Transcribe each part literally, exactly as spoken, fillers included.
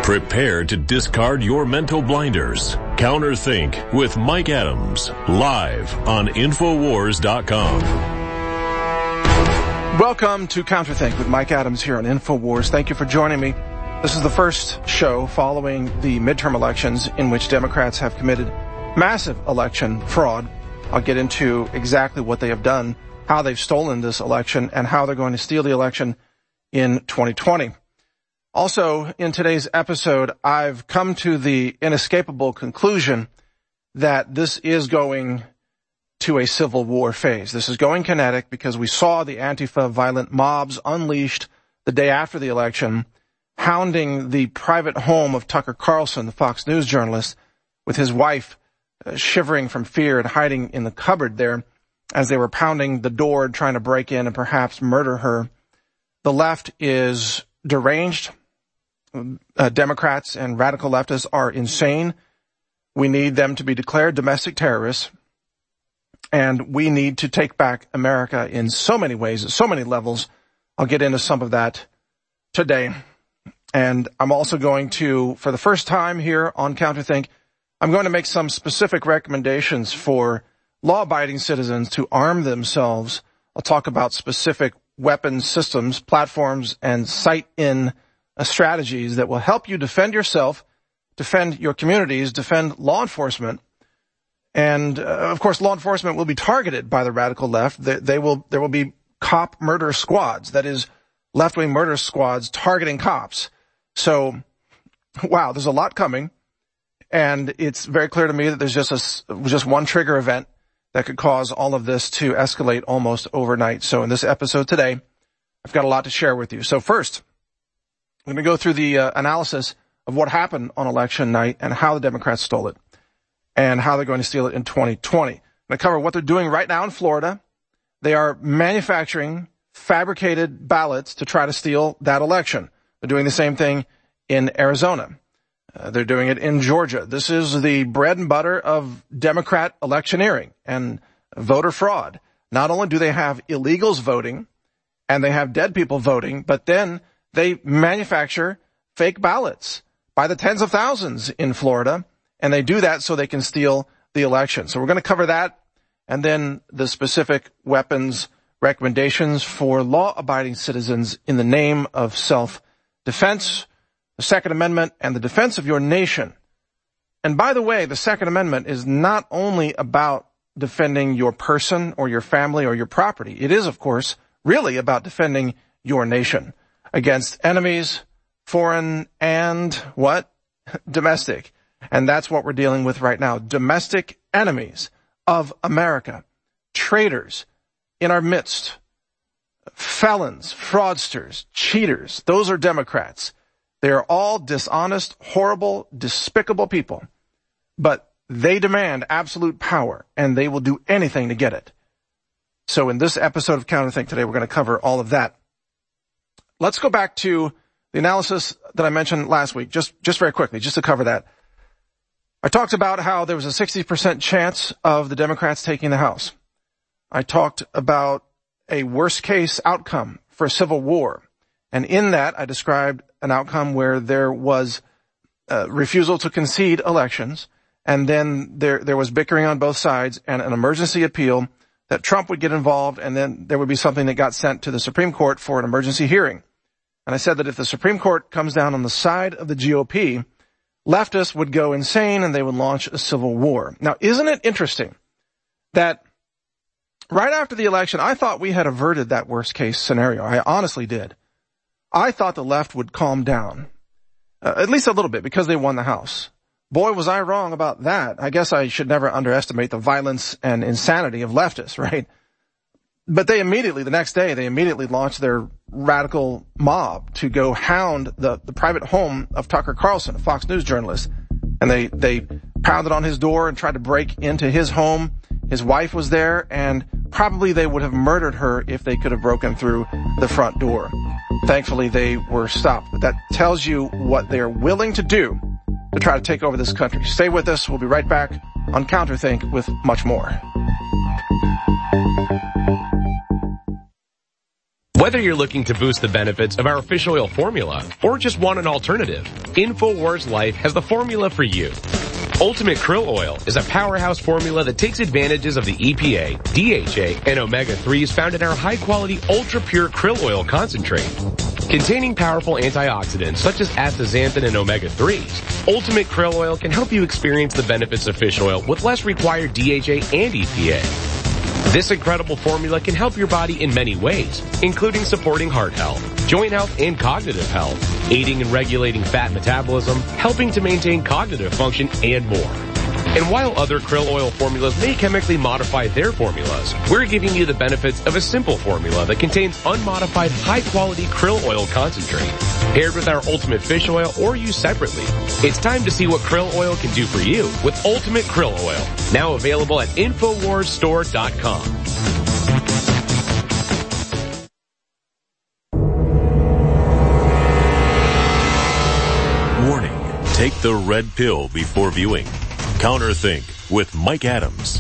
Prepare to discard your mental blinders. Counterthink with Mike Adams, live on Infowars dot com. Welcome to Counterthink with Mike Adams here on Infowars. Thank you for joining me. This is the first show following the midterm elections in which Democrats have committed massive election fraud. I'll get into exactly what they have done, how they've stolen this election, and how they're going to steal the election in twenty twenty. Also, in today's episode, I've come to the inescapable conclusion that this is going to a civil war phase. This is going kinetic because we saw the Antifa violent mobs unleashed the day after the election, hounding the private home of Tucker Carlson, the Fox News journalist, with his wife uh, shivering from fear and hiding in the cupboard there as they were pounding the door, trying to break in and perhaps murder her. The left is deranged. Uh, Democrats and radical leftists are insane. We need them to be declared domestic terrorists. And we need to take back America in so many ways, at so many levels. I'll get into some of that today. And I'm also going to, for the first time here on Counterthink, I'm going to make some specific recommendations for law-abiding citizens to arm themselves. I'll talk about specific weapon systems, platforms, and sight-in uh, strategies that will help you defend yourself, defend your communities, defend law enforcement. And, uh, of course, law enforcement will be targeted by the radical left. They, they will, there will be cop murder squads, that is, left-wing murder squads targeting cops. So, wow, there's a lot coming. And it's very clear to me that there's just a, just one trigger event that could cause all of this to escalate almost overnight. So in this episode today, I've got a lot to share with you. So first, I'm going to go through the uh, analysis of what happened on election night and how the Democrats stole it and how they're going to steal it in twenty twenty. I'm going to cover what they're doing right now in Florida. They are manufacturing fabricated ballots to try to steal that election. They're doing the same thing in Arizona. Uh, they're doing it in Georgia. This is the bread and butter of Democrat electioneering and voter fraud. Not only do they have illegals voting and they have dead people voting, but then they manufacture fake ballots by the tens of thousands in Florida, and they do that so they can steal the election. So we're going to cover that, and then the specific weapons recommendations for law-abiding citizens in the name of self-defense, the Second Amendment, and the defense of your nation. And by the way, the Second Amendment is not only about defending your person or your family or your property. It is, of course, really about defending your nation against enemies, foreign, and what? Domestic. And that's what we're dealing with right now. Domestic enemies of America. Traitors in our midst. Felons, fraudsters, cheaters. Those are Democrats. They are all dishonest, horrible, despicable people. But they demand absolute power, and they will do anything to get it. So in this episode of Counterthink today, we're going to cover all of that. Let's go back to the analysis that I mentioned last week, just, just very quickly, just to cover that. I talked about how there was a sixty percent chance of the Democrats taking the House. I talked about a worst-case outcome for a civil war. And in that, I described an outcome where there was uh, refusal to concede elections, and then there there was bickering on both sides and an emergency appeal that Trump would get involved, and then there would be something that got sent to the Supreme Court for an emergency hearing. And I said that if the Supreme Court comes down on the side of the G O P, leftists would go insane and they would launch a civil war. Now, isn't it interesting that right after the election, I thought we had averted that worst-case scenario. I honestly did. I thought the left would calm down, uh, at least a little bit, because they won the House. Boy, was I wrong about that. I guess I should never underestimate the violence and insanity of leftists, right? But they immediately, the next day, they immediately launched their radical mob to go hound the, the private home of Tucker Carlson, a Fox News journalist. And they, they pounded on his door and tried to break into his home. His wife was there, and probably they would have murdered her if they could have broken through the front door. Thankfully, they were stopped. But that tells you what they're willing to do to try to take over this country. Stay with us. We'll be right back on Counterthink with much more. Whether you're looking to boost the benefits of our fish oil formula or just want an alternative, InfoWars Life has the formula for you. Ultimate Krill Oil is a powerhouse formula that takes advantages of the E P A, D H A, and omega threes found in our high-quality, ultra-pure krill oil concentrate. Containing powerful antioxidants such as astaxanthin and omega threes, Ultimate Krill Oil can help you experience the benefits of fish oil with less required D H A and E P A. This incredible formula can help your body in many ways, including supporting heart health, joint health, and cognitive health, aiding in regulating fat metabolism, helping to maintain cognitive function, and more. And while other krill oil formulas may chemically modify their formulas, we're giving you the benefits of a simple formula that contains unmodified high-quality krill oil concentrate, paired with our Ultimate Fish Oil or used separately. It's time to see what krill oil can do for you with Ultimate Krill Oil, now available at infowars store dot com. Warning, take the red pill before viewing. Counterthink with Mike Adams.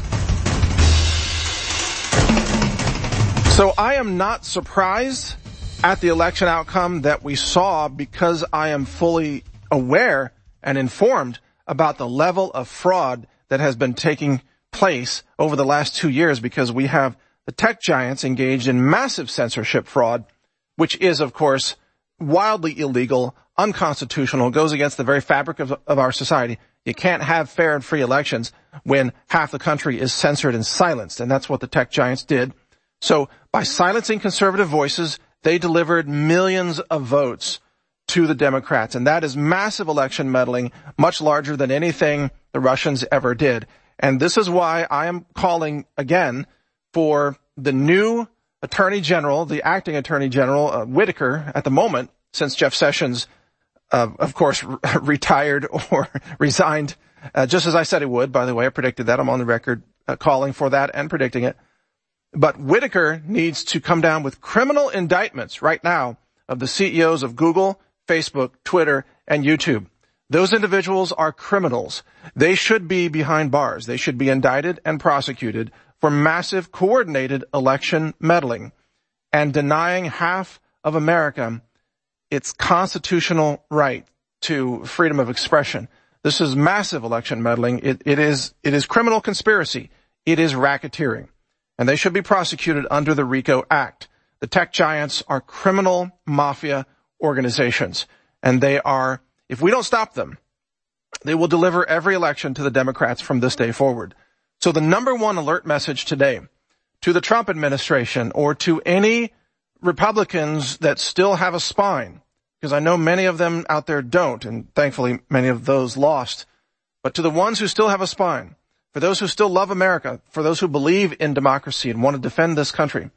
So I am not surprised at the election outcome that we saw because I am fully aware and informed about the level of fraud that has been taking place over the last two years because we have the tech giants engaged in massive censorship fraud, which is, of course, wildly illegal, unconstitutional, goes against the very fabric of, of our society. You can't have fair and free elections when half the country is censored and silenced, and that's what the tech giants did. So by silencing conservative voices, they delivered millions of votes to the Democrats, and that is massive election meddling, much larger than anything the Russians ever did. And this is why I am calling again for the new Attorney General, the acting Attorney General, uh, Whitaker, at the moment, since Jeff Sessions Uh, of course, r- retired or resigned, uh, just as I said he would. By the way, I predicted that. I'm on the record uh, calling for that and predicting it. But Whitaker needs to come down with criminal indictments right now of the C E Os of Google, Facebook, Twitter, and YouTube. Those individuals are criminals. They should be behind bars. They should be indicted and prosecuted for massive coordinated election meddling and denying half of America its constitutional right to freedom of expression. This is massive election meddling. It, it is, it is criminal conspiracy. It is racketeering. And they should be prosecuted under the RICO Act. The tech giants are criminal mafia organizations. And they are, if we don't stop them, they will deliver every election to the Democrats from this day forward. So the number one alert message today to the Trump administration or to any Republicans that still have a spine, because I know many of them out there don't, and thankfully many of those lost, but to the ones who still have a spine, for those who still love America, for those who believe in democracy and want to defend this country,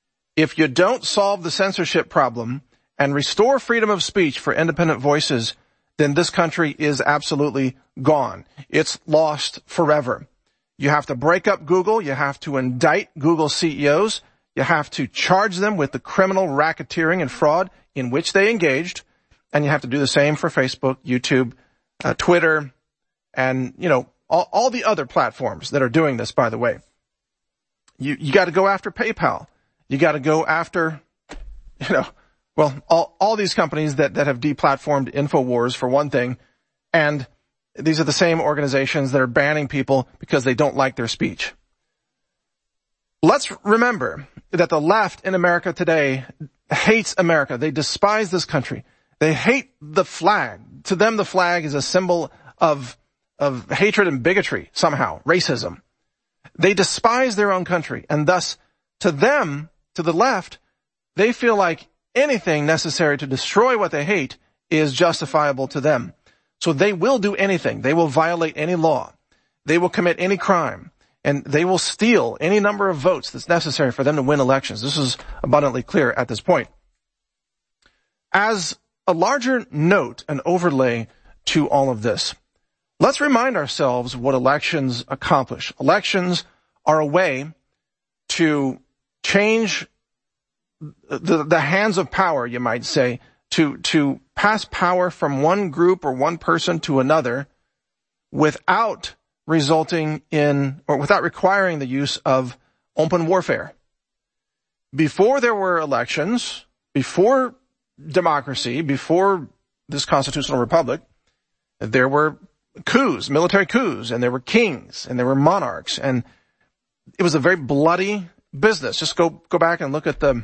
if you don't solve the censorship problem and restore freedom of speech for independent voices, then this country is absolutely gone. It's lost forever. You have to break up Google. You have to indict Google C E Os. You have to charge them with the criminal racketeering and fraud in which they engaged. And you have to do the same for Facebook, YouTube, uh, Twitter, and, you know, all, all the other platforms that are doing this, by the way. You, you got to go after PayPal. You got to go after, you know, well, all, all these companies that, that have deplatformed InfoWars, for one thing. And these are the same organizations that are banning people because they don't like their speech. Let's remember that the left in America today hates America. They despise this country. They hate the flag. To them, the flag is a symbol of, of hatred and bigotry, somehow, racism. They despise their own country. And thus, to them, to the left, they feel like anything necessary to destroy what they hate is justifiable to them. So they will do anything. They will violate any law. They will commit any crime. And they will steal any number of votes that's necessary for them to win elections. This is abundantly clear at this point. As a larger note, an overlay to all of this, let's remind ourselves what elections accomplish. Elections are a way to change the, the hands of power, you might say, to, to pass power from one group or one person to another without resulting in, or without requiring the use of open warfare. before there were elections, before democracy, before this constitutional republic, there were coups, military coups, and there were kings, and there were monarchs, and it was a very bloody business. Just go go back and look at the,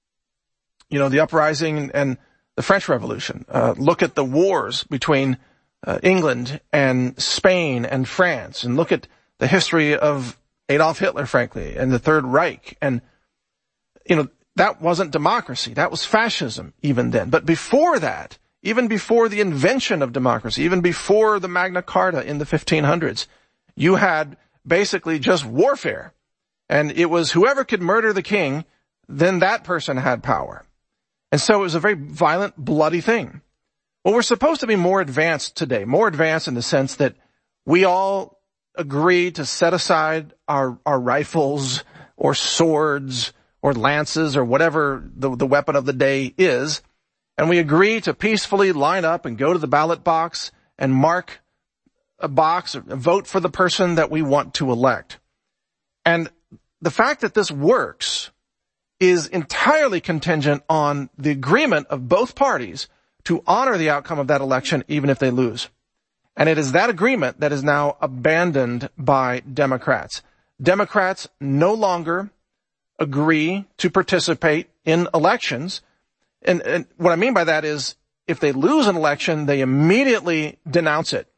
you know, the uprising and the French Revolution. Uh, look at the wars between uh, England and Spain and France, and look at the history of Adolf Hitler, frankly, and the Third Reich. And, you know, that wasn't democracy. That was fascism even then. But before that, even before the invention of democracy, even before the Magna Carta in the fifteen hundreds, you had basically just warfare. And it was whoever could murder the king, then that person had power. And so it was a very violent, bloody thing. Well, we're supposed to be more advanced today, more advanced in the sense that we all agree to set aside our, our rifles or swords or lances or whatever the, the weapon of the day is, and we agree to peacefully line up and go to the ballot box and mark a box or vote for the person that we want to elect. And the fact that this works is entirely contingent on the agreement of both parties to honor the outcome of that election even if they lose. And it is that agreement that is now abandoned by Democrats. Democrats no longer agree to participate in elections. And, and what I mean by that is if they lose an election, they immediately denounce it.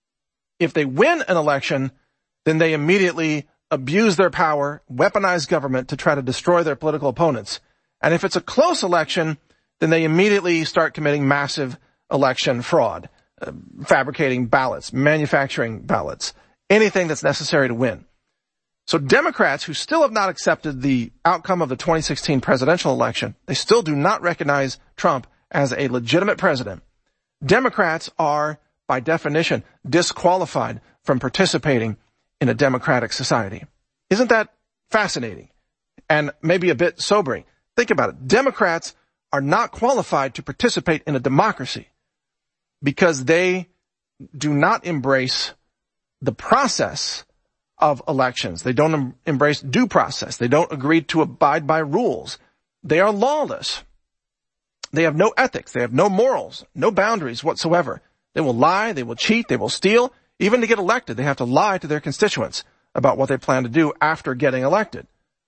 If they win an election, then they immediately abuse their power, weaponize government to try to destroy their political opponents. And if it's a close election, then they immediately start committing massive election fraud, uh, fabricating ballots, manufacturing ballots, anything that's necessary to win. So Democrats who still have not accepted the outcome of the twenty sixteen presidential election, they still do not recognize Trump as a legitimate president. Democrats are, by definition, disqualified from participating in a democratic society. Isn't that fascinating? And maybe a bit sobering. Think about it. Democrats are not qualified to participate in a democracy because they do not embrace the process of elections. They don't em- embrace due process. They don't agree to abide by rules. They are lawless. They have no ethics. They have no morals, no boundaries whatsoever. They will lie. They will cheat. They will steal. Even to get elected, they have to lie to their constituents about what they plan to do after getting elected.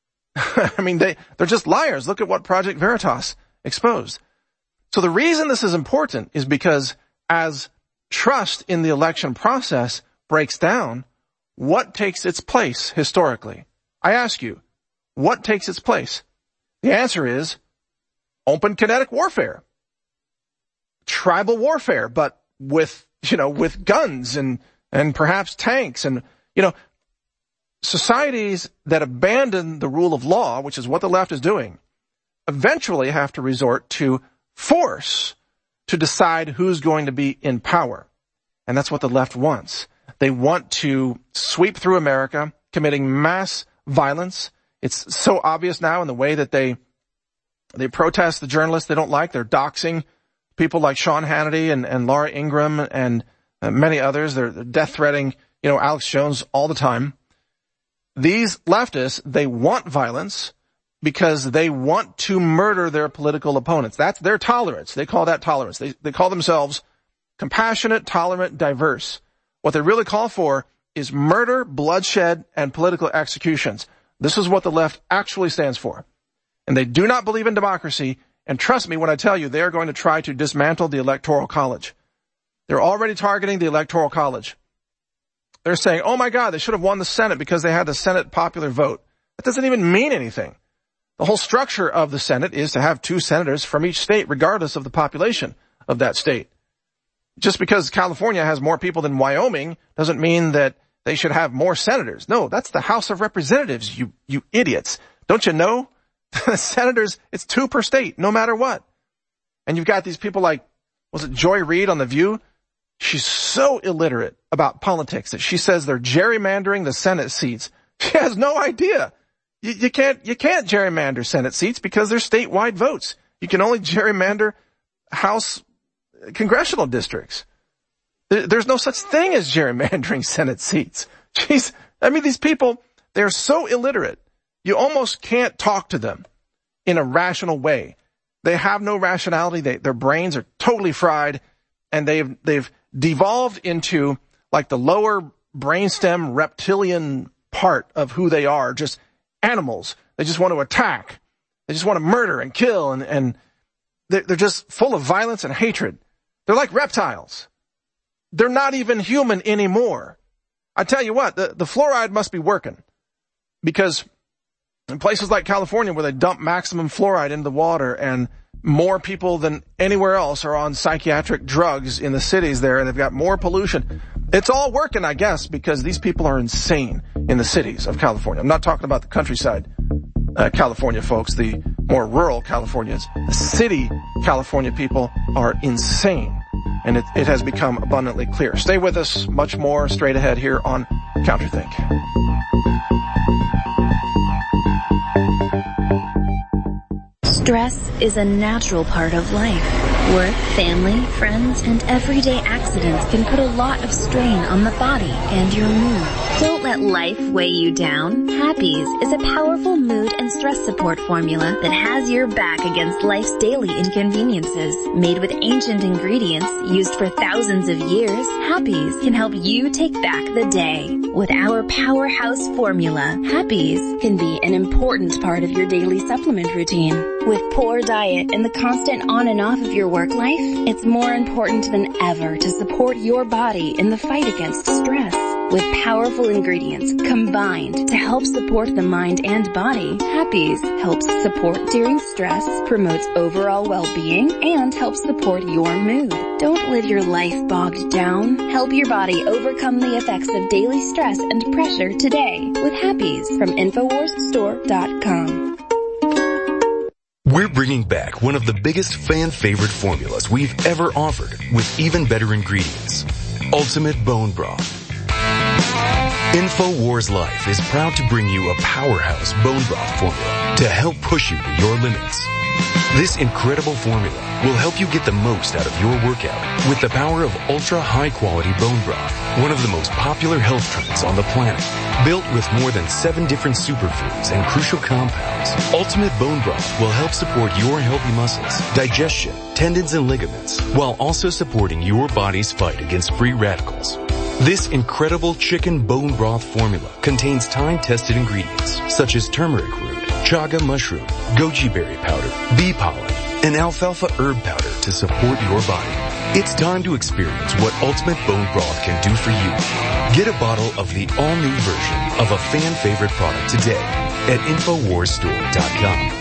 I mean, they, they're just liars. Look at what Project Veritas exposed. So the reason this is important is because as trust in the election process breaks down, what takes its place historically? I ask you, what takes its place? The answer is open kinetic warfare. Tribal warfare, but with, you know, with guns and, and perhaps tanks and, you know, societies that abandon the rule of law, which is what the left is doing, eventually have to resort to force to decide who's going to be in power. And that's what the left wants. They want to sweep through America, committing mass violence. It's so obvious now in the way that they they protest the journalists they don't like. They're doxing people like Sean Hannity and, and Laura Ingraham and uh, many others. They're, they're death-threatening, you know, Alex Jones all the time. These leftists, they want violence because they want to murder their political opponents. That's their tolerance. They call that tolerance. They, they call themselves compassionate, tolerant, diverse. What they really call for is murder, bloodshed, and political executions. This is what the left actually stands for. And they do not believe in democracy. And trust me when I tell you, they are going to try to dismantle the Electoral College. They're already targeting the Electoral College. They're saying, oh my God, they should have won the Senate because they had the Senate popular vote. That doesn't even mean anything. The whole structure of the Senate is to have two senators from each state, regardless of the population of that state. Just because California has more people than Wyoming doesn't mean that they should have more senators. No, that's the House of Representatives, you, you idiots. Don't you know? Senators, it's two per state, no matter what. And you've got these people like, was it Joy Reid on The View? She's so illiterate about politics that she says they're gerrymandering the Senate seats. She has no idea. You, you can't, you can't gerrymander Senate seats because they're statewide votes. You can only gerrymander House congressional districts. There, there's no such thing as gerrymandering Senate seats. Jeez, I mean, these people, they're so illiterate. You almost can't talk to them. in a rational way. They have no rationality. They, their brains are totally fried, and they've they've devolved into like the lower brainstem reptilian part of who they are, just animals. They just want to attack. They just want to murder and kill, and, and they're, they're just full of violence and hatred. They're like reptiles. They're not even human anymore. I tell you what, the, the fluoride must be working, because in places like California where they dump maximum fluoride into the water, and more people than anywhere else are on psychiatric drugs in the cities there, and they've got more pollution. It's all working, I guess, because these people are insane in the cities of California. I'm not talking about the countryside uh, California folks, the more rural Californians. The city California people are insane, and it, it has become abundantly clear. Stay with us, much more straight ahead here on Counterthink. Stress is a natural part of life. Work, family, friends, and everyday accidents can put a lot of strain on the body and your mood. Don't let life weigh you down. Happies is a powerful mood and stress support formula that has your back against life's daily inconveniences. Made with ancient ingredients used for thousands of years, Happies can help you take back the day. With our powerhouse formula, Happies can be an important part of your daily supplement routine. With poor diet and the constant on and off of your work life, it's more important than ever to support your body in the fight against stress. With powerful ingredients combined to help support the mind and body, Happies helps support during stress, promotes overall well-being, and helps support your mood. Don't live your life bogged down. Help your body overcome the effects of daily stress and pressure today with Happies from Infowars Store dot com. We're bringing back one of the biggest fan-favorite formulas we've ever offered with even better ingredients. Ultimate Bone Broth. InfoWars Life is proud to bring you a powerhouse bone broth formula to help push you to your limits. This incredible formula will help you get the most out of your workout with the power of ultra-high-quality bone broth, one of the most popular health trends on the planet. Built with more than seven different superfoods and crucial compounds, Ultimate Bone Broth will help support your healthy muscles, digestion, tendons, and ligaments, while also supporting your body's fight against free radicals. This incredible chicken bone broth formula contains time-tested ingredients such as turmeric root, chaga mushroom, goji berry powder, bee pollen, and alfalfa herb powder to support your body. It's time to experience what Ultimate Bone Broth can do for you. Get a bottle of the all-new version of a fan-favorite product today at Infowars Store dot com.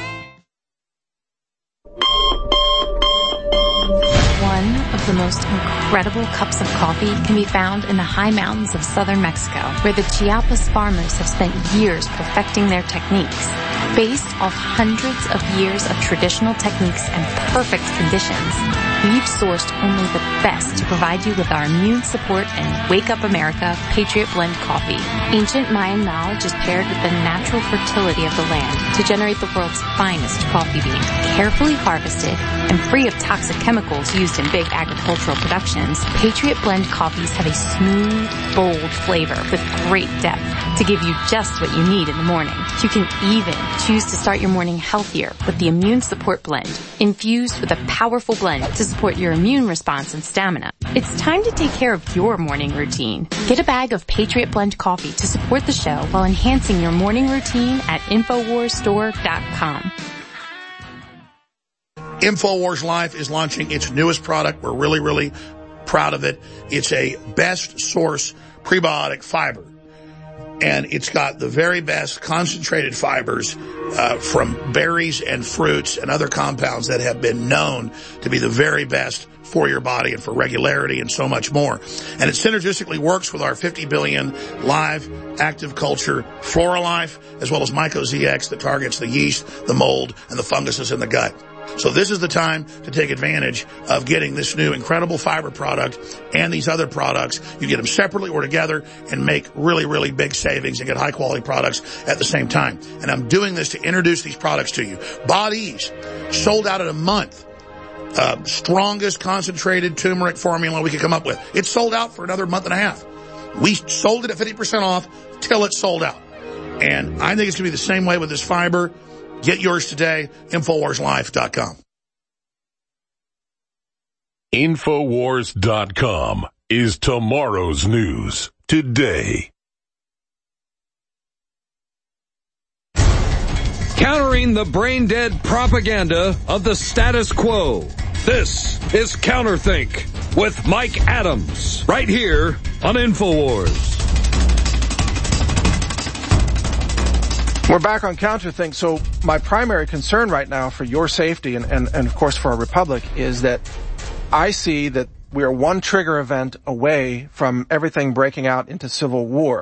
One of the most incredible cups of coffee can be found in the high mountains of southern Mexico, where the Chiapas farmers have spent years perfecting their techniques. Based off hundreds of years of traditional techniques and perfect conditions, we've sourced only the best to provide you with our immune support and Wake Up America Patriot Blend coffee. Ancient Mayan knowledge is paired with the natural fertility of the land to generate the world's finest coffee bean, carefully harvested and free of toxic chemicals used in big agricultural productions. Patriot Blend coffees have a smooth, bold flavor with great depth to give you just what you need in the morning. You can even choose to start your morning healthier with the Immune Support Blend, infused with a powerful blend to support your immune response and stamina. It's time to take care of your morning routine. Get a bag of Patriot Blend coffee to support the show while enhancing your morning routine at Infowars Store dot com. InfoWars Life is launching its newest product. We're really, really proud of it. It's a best source prebiotic fiber. And it's got the very best concentrated fibers uh, from berries and fruits and other compounds that have been known to be the very best for your body and for regularity and so much more. And it synergistically works with our fifty billion live active culture FloraLife, as well as Myco-Z X that targets the yeast, the mold, and the funguses in the gut. So this is the time to take advantage of getting this new incredible fiber product and these other products. You get them separately or together and make really, really big savings and get high quality products at the same time. And I'm doing this to introduce these products to you. Bodease, sold out in a month. Uh, strongest concentrated turmeric formula we could come up with. It's sold out for another month and a half. We sold it at fifty percent off till it's sold out. And I think it's going to be the same way with this fiber. Get yours today, Infowars Life dot com. Infowars dot com is tomorrow's news today. Countering the brain-dead propaganda of the status quo. This is Counterthink with Mike Adams, right here on Infowars. We're back on Counterthink. So my primary concern right now for your safety and, and, and of course for our republic is that I see that we are one trigger event away from everything breaking out into civil war.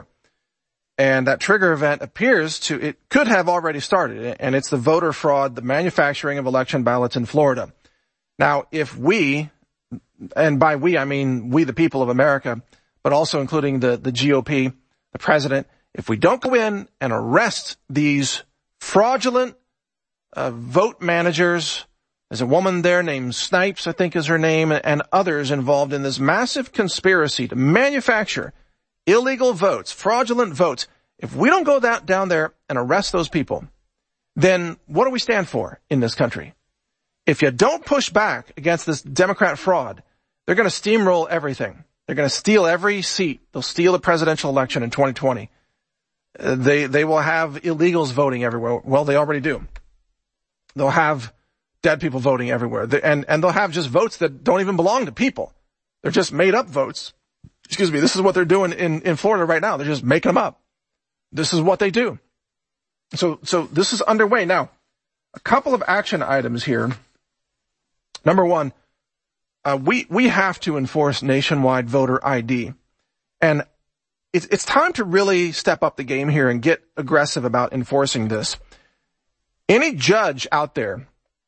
And that trigger event appears to, it could have already started, and it's the voter fraud, the manufacturing of election ballots in Florida. Now, if we, and by we I mean we the people of America, but also including the, the G O P, the president, if we don't go in and arrest these fraudulent uh, vote managers, there's a woman there named Snipes, I think is her name, and others involved in this massive conspiracy to manufacture illegal votes, fraudulent votes. If we don't go that down there and arrest those people, then what do we stand for in this country? If you don't push back against this Democrat fraud, they're going to steamroll everything. They're going to steal every seat. They'll steal the presidential election in twenty twenty. Uh, they, they will have illegals voting everywhere. Well, they already do. They'll have dead people voting everywhere. They, and, and they'll have just votes that don't even belong to people. They're just made up votes. Excuse me, this is what they're doing in, in Florida right now. They're just making them up. This is what they do. So, so this is underway. Now, a couple of action items here. Number one, uh, we, we have to enforce nationwide voter I D. And it's, it's time to really step up the game here and get aggressive about enforcing this. Any judge out there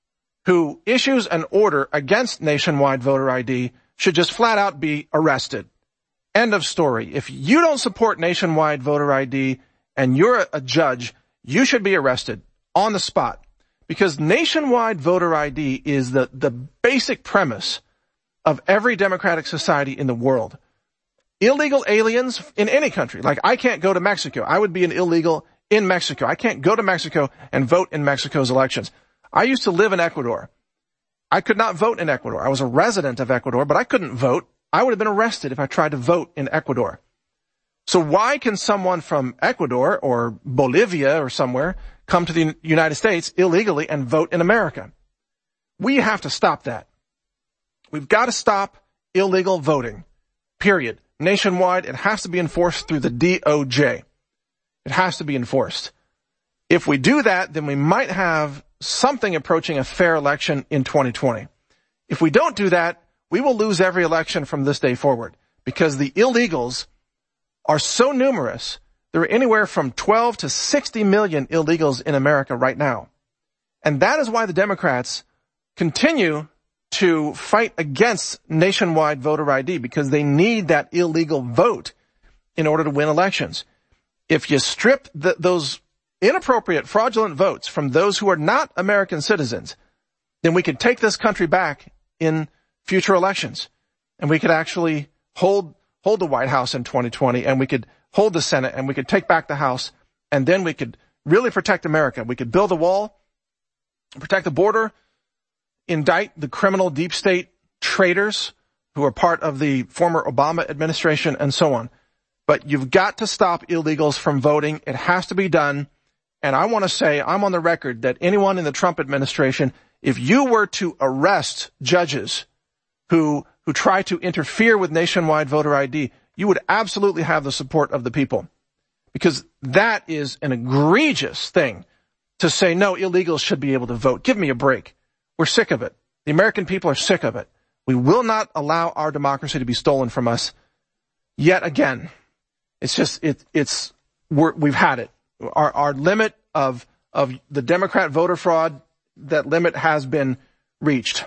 who issues an order against nationwide voter I D should just flat out be arrested. End of story. If you don't support nationwide voter I D and you're a judge, you should be arrested on the spot, because nationwide voter I D is the, the basic premise of every democratic society in the world. Illegal aliens in any country, like I can't go to Mexico. I would be an illegal in Mexico. I can't go to Mexico and vote in Mexico's elections. I used to live in Ecuador. I could not vote in Ecuador. I was a resident of Ecuador, but I couldn't vote. I would have been arrested if I tried to vote in Ecuador. So why can someone from Ecuador or Bolivia or somewhere come to the United States illegally and vote in America? We have to stop that. We've got to stop illegal voting, period. Nationwide, it has to be enforced through the D O J. It has to be enforced. If we do that, then we might have something approaching a fair election in twenty twenty. If we don't do that, we will lose every election from this day forward, because the illegals are so numerous. There are anywhere from twelve to sixty million illegals in America right now. And that is why the Democrats continue to fight against nationwide voter I D, because they need that illegal vote in order to win elections. If you strip the, those inappropriate, fraudulent votes from those who are not American citizens, then we could take this country back in future elections, and we could actually hold hold the White House in twenty twenty, and we could hold the Senate, and we could take back the House, and then we could really protect America. We could build a wall, protect the border, indict the criminal deep state traitors who are part of the former Obama administration, and so on. But you've got to stop illegals from voting. It has to be done. And I want to say, I'm on the record that anyone in the Trump administration, if you were to arrest judges who who try to interfere with nationwide voter I D, you would absolutely have the support of the people. Because that is an egregious thing to say, no, illegals should be able to vote. Give me a break. We're sick of it. The American people are sick of it. We will not allow our democracy to be stolen from us yet again. It's just, it, it's, we're, we've had it. Our, our limit of, of the Democrat voter fraud, that limit has been reached.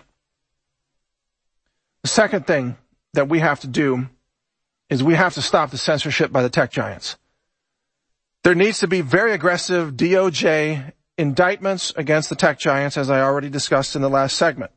The second thing that we have to do is we have to stop the censorship by the tech giants. There needs to be very aggressive D O J indictments against the tech giants, as I already discussed in the last segment.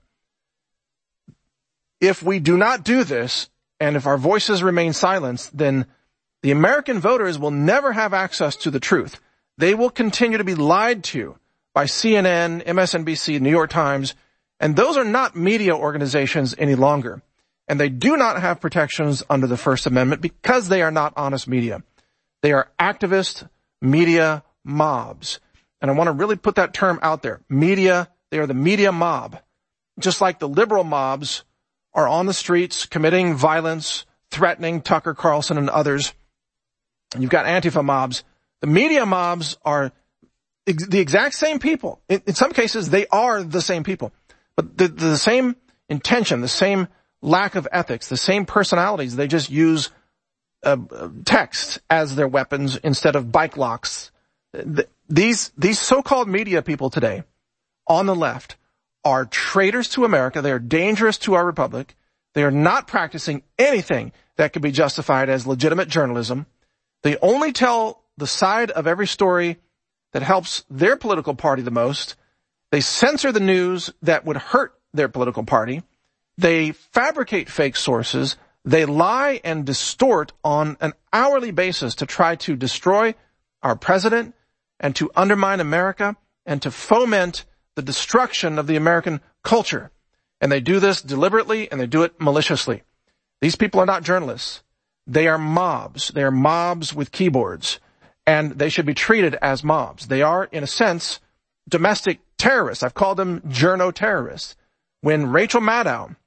If we do not do this, and if our voices remain silenced, then the American voters will never have access to the truth. They will continue to be lied to by C N N, M S N B C, New York Times, and those are not media organizations any longer. And they do not have protections under the First Amendment because they are not honest media. They are activist media mobs. And I want to really put that term out there. Media, they are the media mob. Just like the liberal mobs are on the streets committing violence, threatening Tucker Carlson and others. And you've got Antifa mobs. The media mobs are ex- the exact same people. In, in some cases, they are the same people. But the, the same intention, the same lack of ethics, the same personalities. They just use uh, text as their weapons instead of bike locks. The, these these so-called media people today on the left are traitors to America. They are dangerous to our republic. They are not practicing anything that could be justified as legitimate journalism. They only tell the side of every story that helps their political party the most. They censor the news that would hurt their political party. They fabricate fake sources. They lie and distort on an hourly basis to try to destroy our president and to undermine America and to foment the destruction of the American culture. And they do this deliberately and they do it maliciously. These people are not journalists. They are mobs. They are mobs with keyboards. And they should be treated as mobs. They are, in a sense, domestic terrorists. I've called them journo terrorists. When Rachel Maddow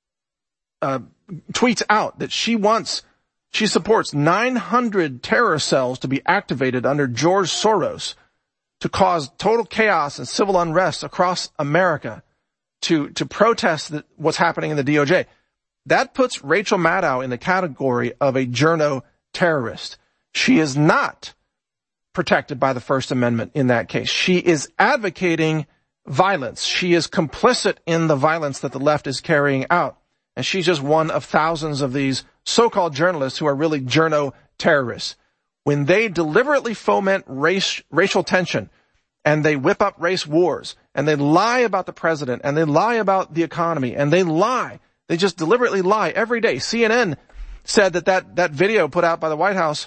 uh, tweets out that she wants, she supports nine hundred terror cells to be activated under George Soros to cause total chaos and civil unrest across America to, to protest the, what's happening in the D O J. That puts Rachel Maddow in the category of a journo terrorist. She is not protected by the First Amendment in that case. She is advocating violence. She is complicit in the violence that the left is carrying out. And she's just one of thousands of these so-called journalists who are really journo terrorists. When they deliberately foment race, racial tension, and they whip up race wars, and they lie about the president, and they lie about the economy, and they lie. They just deliberately lie every day. C N N said that that, that video put out by the White House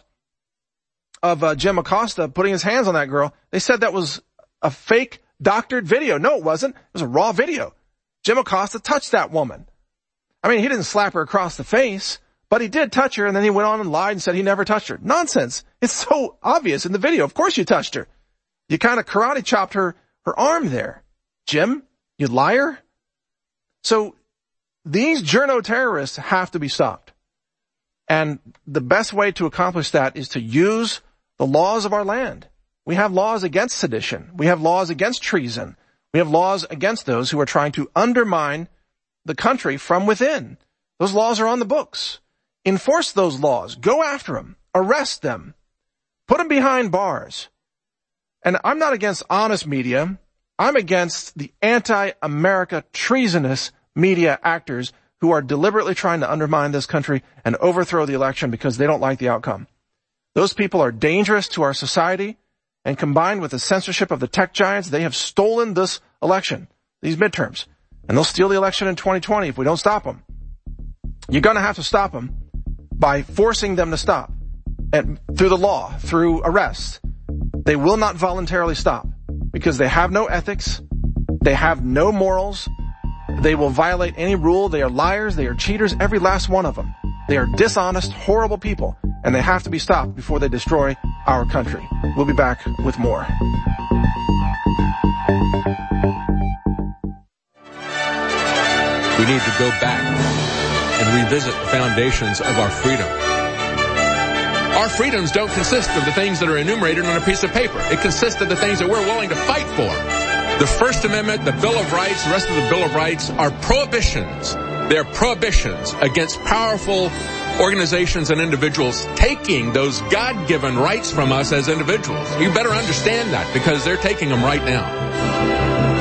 of uh, Jim Acosta putting his hands on that girl, they said that was a fake doctored video. No, it wasn't. It was a raw video. Jim Acosta touched that woman. I mean, he didn't slap her across the face, but he did touch her, and then he went on and lied and said he never touched her. Nonsense. It's so obvious in the video. Of course you touched her. You kind of karate chopped her, her arm there. Jim, you liar. So these journo terrorists have to be stopped. And the best way to accomplish that is to use the laws of our land. We have laws against sedition. We have laws against treason. We have laws against those who are trying to undermine the country from within. Those laws are on the books. Enforce those laws. Go after them. Arrest them. Put them behind bars. And I'm not against honest media. I'm against the anti-America treasonous media actors who are deliberately trying to undermine this country and overthrow the election because they don't like the outcome. Those people are dangerous to our society, and combined with the censorship of the tech giants, they have stolen this election, these midterms. And they'll steal the election in twenty twenty if we don't stop them. You're going to have to stop them by forcing them to stop, and through the law, through arrests. They will not voluntarily stop because they have no ethics. They have no morals. They will violate any rule. They are liars. They are cheaters, every last one of them. They are dishonest, horrible people, and they have to be stopped before they destroy our country. We'll be back with more. We need to go back and revisit the foundations of our freedom. Our freedoms don't consist of the things that are enumerated on a piece of paper. It consists of the things that we're willing to fight for. The First Amendment, the Bill of Rights, the rest of the Bill of Rights are prohibitions. They're prohibitions against powerful organizations and individuals taking those God-given rights from us as individuals. You better understand that because they're taking them right now.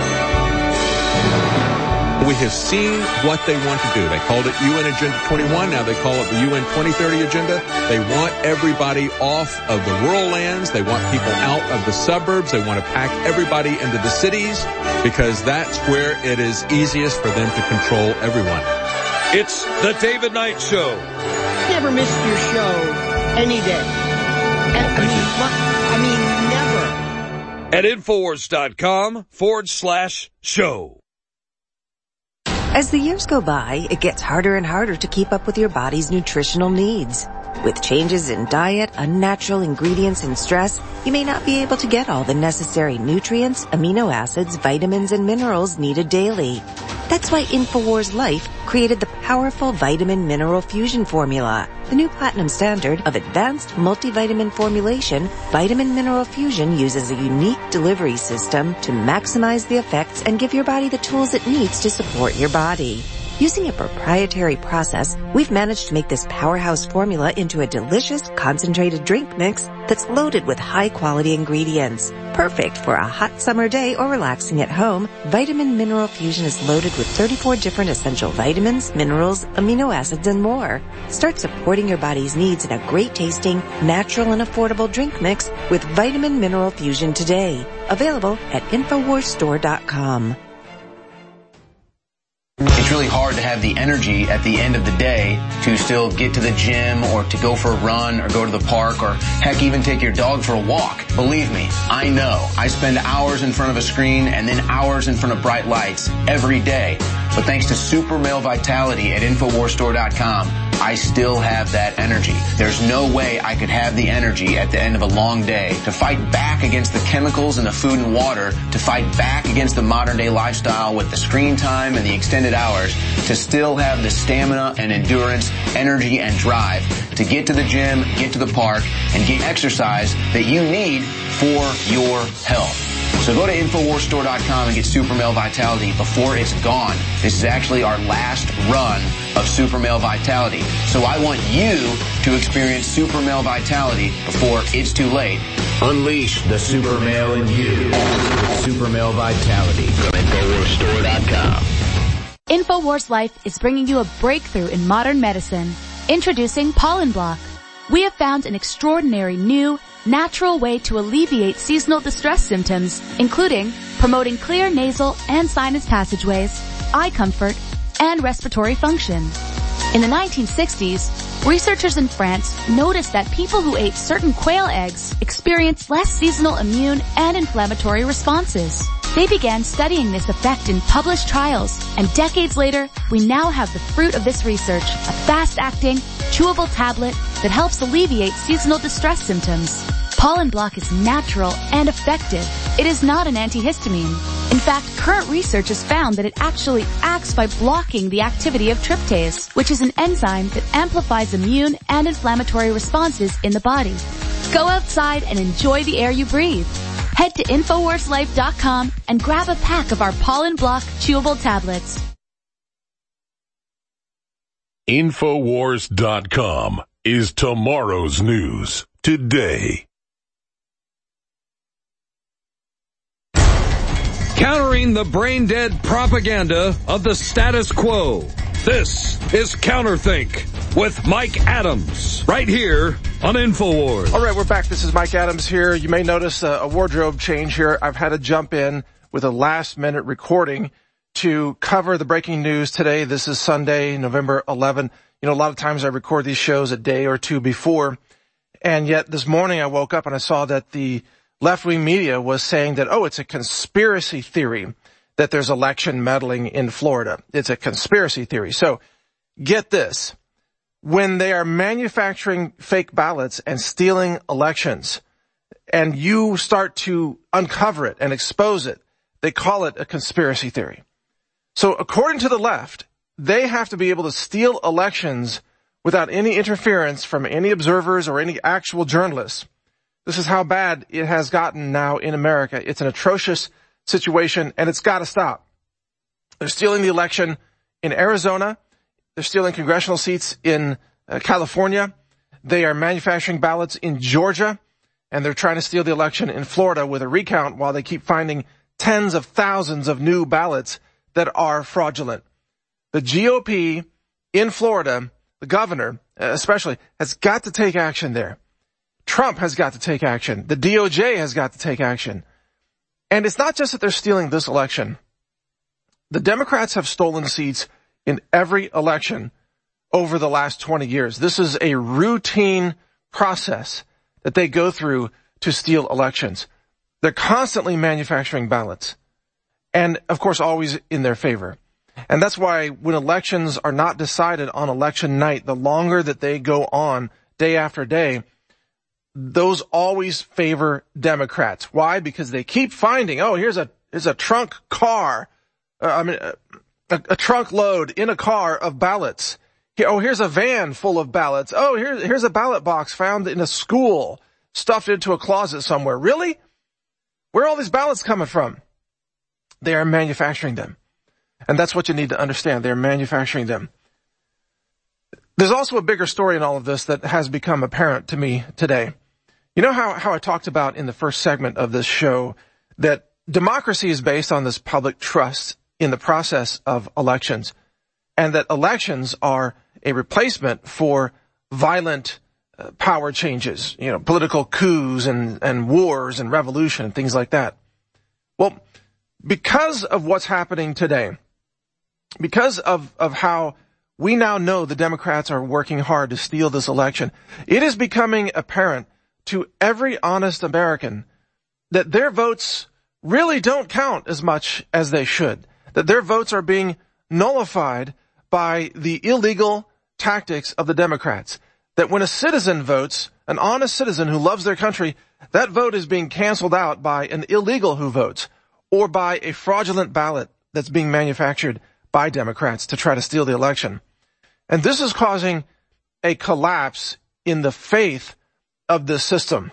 We have seen what they want to do. They called it U N Agenda twenty-one. Now they call it the U N twenty thirty Agenda. They want everybody off of the rural lands. They want people out of the suburbs. They want to pack everybody into the cities because that's where it is easiest for them to control everyone. It's the David Knight Show. Never missed your show any day. I mean, I mean, never. at Infowars.com forward slash show. As the years go by, it gets harder and harder to keep up with your body's nutritional needs. With changes in diet, unnatural ingredients, and stress, you may not be able to get all the necessary nutrients, amino acids, vitamins, and minerals needed daily. That's why InfoWars Life created the powerful Vitamin Mineral Fusion formula. The new platinum standard of advanced multivitamin formulation, Vitamin Mineral Fusion uses a unique delivery system to maximize the effects and give your body the tools it needs to support your body. Using a proprietary process, we've managed to make this powerhouse formula into a delicious, concentrated drink mix that's loaded with high-quality ingredients. Perfect for a hot summer day or relaxing at home, Vitamin Mineral Fusion is loaded with thirty-four different essential vitamins, minerals, amino acids, and more. Start supporting your body's needs in a great-tasting, natural, and affordable drink mix with Vitamin Mineral Fusion today. Available at Infowars Store dot com. It's really hard to have the energy at the end of the day to still get to the gym or to go for a run or go to the park or heck even take your dog for a walk. Believe me, I know. I spend hours in front of a screen and then hours in front of bright lights every day. But thanks to Super Male Vitality at Infowars Store dot com, I still have that energy. There's no way I could have the energy at the end of a long day to fight back against the chemicals in the food and water, to fight back against the modern day lifestyle with the screen time and the extended hours, to still have the stamina and endurance, energy and drive to get to the gym, get to the park, and get exercise that you need for your health. So go to Infowars Store dot com and get Super Male Vitality before it's gone. This is actually our last run of Super Male Vitality. So I want you to experience Super Male Vitality before it's too late. Unleash the Super Male in you with Super Male Vitality from Infowars Store dot com. InfoWars Life is bringing you a breakthrough in modern medicine. Introducing Pollen Block. We have found an extraordinary new, natural way to alleviate seasonal distress symptoms, including promoting clear nasal and sinus passageways, eye comfort, and respiratory function. In the nineteen sixties, researchers in France noticed that people who ate certain quail eggs experienced less seasonal immune and inflammatory responses. They began studying this effect in published trials, and decades later, we now have the fruit of this research, a fast-acting, chewable tablet that helps alleviate seasonal distress symptoms. Pollen Block is natural and effective. It is not an antihistamine. In fact, current research has found that it actually acts by blocking the activity of tryptase, which is an enzyme that amplifies immune and inflammatory responses in the body. Go outside and enjoy the air you breathe. Head to Infowars Life dot com and grab a pack of our Pollen Block chewable tablets. Infowars dot com is tomorrow's news today. Countering the brain-dead propaganda of the status quo. This is Counterthink with Mike Adams, right here on InfoWars. All right, we're back. This is Mike Adams here. You may notice a, a wardrobe change here. I've had to jump in with a last-minute recording to cover the breaking news today. This is Sunday, November eleventh. You know, a lot of times I record these shows a day or two before, and yet this morning I woke up and I saw that the left-wing media was saying that, oh, it's a conspiracy theory that there's election meddling in Florida. It's a conspiracy theory. So get this. When they are manufacturing fake ballots and stealing elections, and you start to uncover it and expose it, they call it a conspiracy theory. So according to the left, they have to be able to steal elections without any interference from any observers or any actual journalists. This is how bad it has gotten now in America. It's an atrocious situation, and it's got to stop. They're stealing the election in Arizona. They're stealing congressional seats in uh, California. They are manufacturing ballots in Georgia, and they're trying to steal the election in Florida with a recount while they keep finding tens of thousands of new ballots that are fraudulent. The G O P in Florida, the governor especially, has got to take action there. Trump has got to take action. The D O J has got to take action. And it's not just that they're stealing this election. The Democrats have stolen seats in every election over the last twenty years. This is a routine process that they go through to steal elections. They're constantly manufacturing ballots. And, of course, always in their favor. And that's why when elections are not decided on election night, the longer that they go on day after day, those always favor Democrats. Why? Because they keep finding, oh, here's a here's a trunk car, uh, I mean, a, a trunk load in a car of ballots. Here, oh, here's a van full of ballots. Oh, here's here's a ballot box found in a school, stuffed into a closet somewhere. Really? Where are all these ballots coming from? They are manufacturing them. And that's what you need to understand. They're manufacturing them. There's also a bigger story in all of this that has become apparent to me today. You know how, how I talked about in the first segment of this show that democracy is based on this public trust in the process of elections, and that elections are a replacement for violent uh, power changes, you know, political coups and, and wars and revolution and things like that. Well, because of what's happening today, because of, of how we now know the Democrats are working hard to steal this election, it is becoming apparent to every honest American that their votes really don't count as much as they should, that their votes are being nullified by the illegal tactics of the Democrats, that when a citizen votes, an honest citizen who loves their country, that vote is being canceled out by an illegal who votes, or by a fraudulent ballot that's being manufactured by Democrats to try to steal the election. And this is causing a collapse in the faith of this system.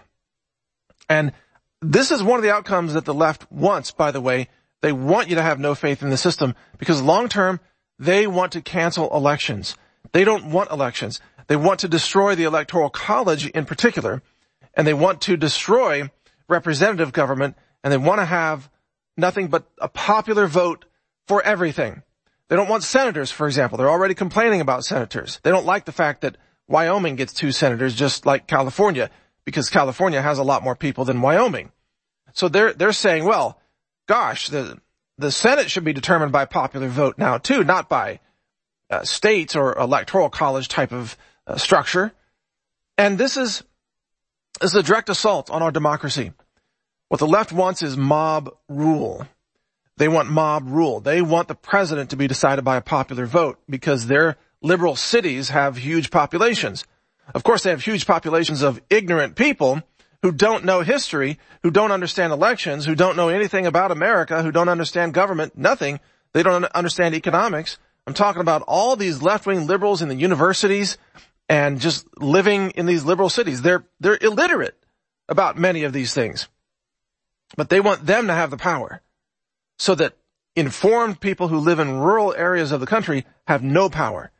And this is one of the outcomes that the left wants, by the way. They want you to have no faith in the system because long term, they want to cancel elections. They don't want elections. They want to destroy the Electoral College in particular, and they want to destroy representative government, and they want to have nothing but a popular vote for everything. They don't want senators, for example. They're already complaining about senators. They don't like the fact that Wyoming gets two senators just like California, because California has a lot more people than Wyoming. So they're, they're saying, well, gosh, the, the Senate should be determined by popular vote now too, not by uh, states or electoral college type of uh, structure. And this is, this is a direct assault on our democracy. What the left wants is mob rule. They want mob rule. They want the president to be decided by a popular vote because their liberal cities have huge populations. Of course, they have huge populations of ignorant people who don't know history, who don't understand elections, who don't know anything about America, who don't understand government, nothing. They don't understand economics. I'm talking about all these left-wing liberals in the universities and just living in these liberal cities. They're, they're illiterate about many of these things. But they want them to have the power so that informed people who live in rural areas of the country have no power.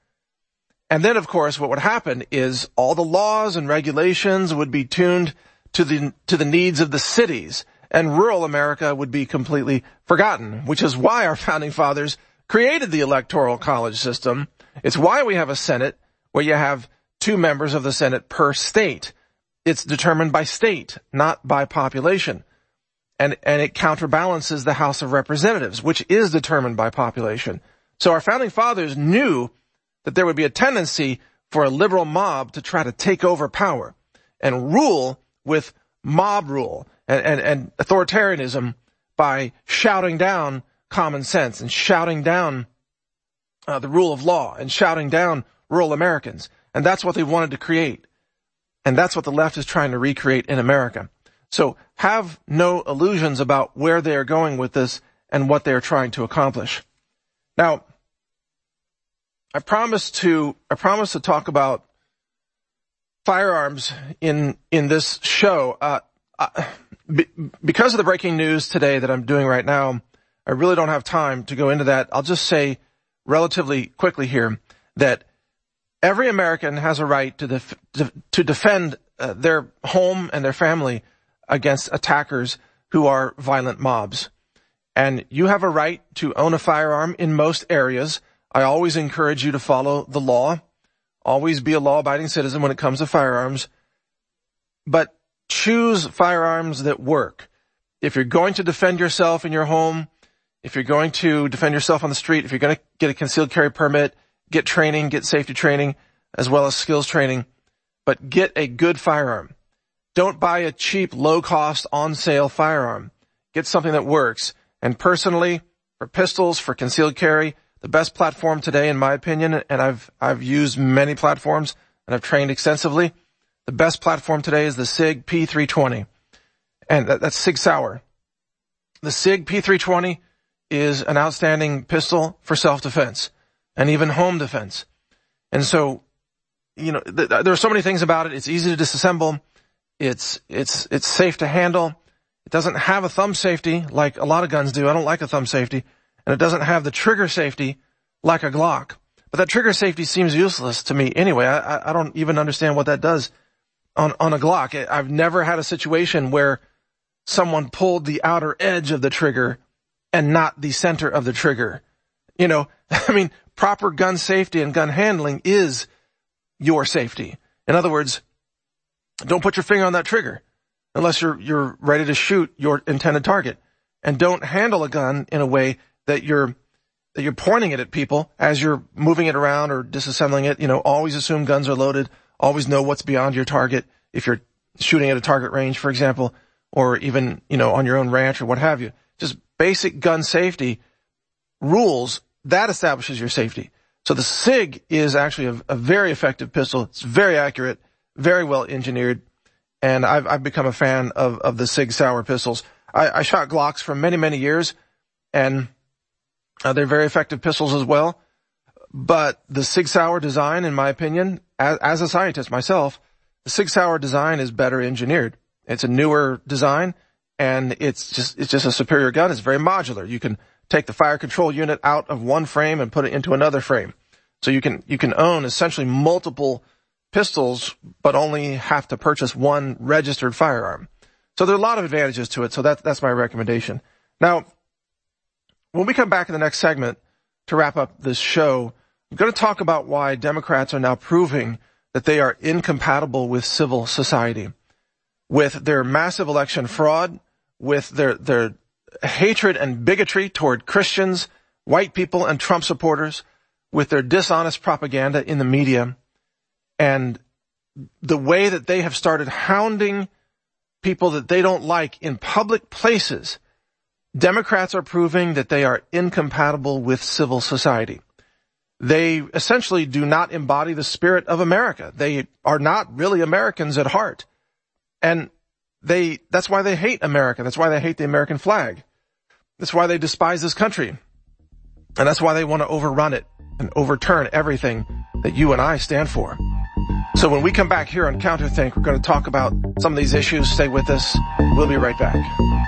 And then, of course, what would happen is all the laws and regulations would be tuned to the, to the needs of the cities, and rural America would be completely forgotten, which is why our founding fathers created the Electoral College system. It's why we have a Senate where you have two members of the Senate per state. It's determined by state, not by population. And, and it counterbalances the House of Representatives, which is determined by population. So our founding fathers knew that there would be a tendency for a liberal mob to try to take over power and rule with mob rule and, and, and authoritarianism by shouting down common sense and shouting down uh, the rule of law and shouting down rural Americans. And that's what they wanted to create. And that's what the left is trying to recreate in America. So have no illusions about where they are going with this and what they are trying to accomplish. Now, I promised to, I promised to talk about firearms in, in this show. Uh, uh, be, because of the breaking news today that I'm doing right now, I really don't have time to go into that. I'll just say relatively quickly here that every American has a right to def- to defend uh, their home and their family against attackers who are violent mobs. And you have a right to own a firearm in most areas. I always encourage you to follow the law. Always be a law-abiding citizen when it comes to firearms. But choose firearms that work. If you're going to defend yourself in your home, if you're going to defend yourself on the street, if you're going to get a concealed carry permit, get training, get safety training, as well as skills training, but get a good firearm. Don't buy a cheap, low-cost, on-sale firearm. Get something that works. And personally, for pistols, for concealed carry, the best platform today, in my opinion, and I've I've used many platforms and I've trained extensively, the best platform today is the SIG P three twenty. And that, that's Sig Sauer. The SIG P three twenty is an outstanding pistol for self-defense and even home defense. And so, you know, th- there are so many things about it. It's easy to disassemble. It's, it's, it's safe to handle. It doesn't have a thumb safety like a lot of guns do. I don't like a thumb safety. And it doesn't have the trigger safety like a Glock. But that trigger safety seems useless to me anyway. I, I don't even understand what that does on, on a Glock. I've never had a situation where someone pulled the outer edge of the trigger and not the center of the trigger. You know, I mean, proper gun safety and gun handling is your safety. In other words, don't put your finger on that trigger unless you're, you're ready to shoot your intended target. And don't handle a gun in a way that you're, that you're pointing it at people as you're moving it around or disassembling it. You know, always assume guns are loaded. Always know what's beyond your target. If you're shooting at a target range, for example, or even, you know, on your own ranch or what have you. Just basic gun safety rules, that establishes your safety. So the SIG is actually a, a very effective pistol. It's very accurate, very well engineered, and I've, I've become a fan of, of the Sig Sauer pistols. I, I shot Glocks for many, many years, and uh, they're very effective pistols as well. But the Sig Sauer design, in my opinion, as, as a scientist myself, the Sig Sauer design is better engineered. It's a newer design, and it's just, it's just a superior gun. It's very modular. You can take the fire control unit out of one frame and put it into another frame. So you can, you can own essentially multiple pistols, but only have to purchase one registered firearm. So there are a lot of advantages to it. So that, that's my recommendation. Now, when we come back in the next segment to wrap up this show, I'm going to talk about why Democrats are now proving that they are incompatible with civil society, with their massive election fraud, with their, their hatred and bigotry toward Christians, white people, and Trump supporters, with their dishonest propaganda in the media, and the way that they have started hounding people that they don't like in public places. Democrats are proving that they are incompatible with civil society. They essentially do not embody the spirit of America. They are not really Americans at heart. And they, that's why they hate America. That's why they hate the American flag. That's why they despise this country. And that's why they want to overrun it and overturn everything that you and I stand for. So when we come back here on Counterthink, we're going to talk about some of these issues. Stay with us. We'll be right back.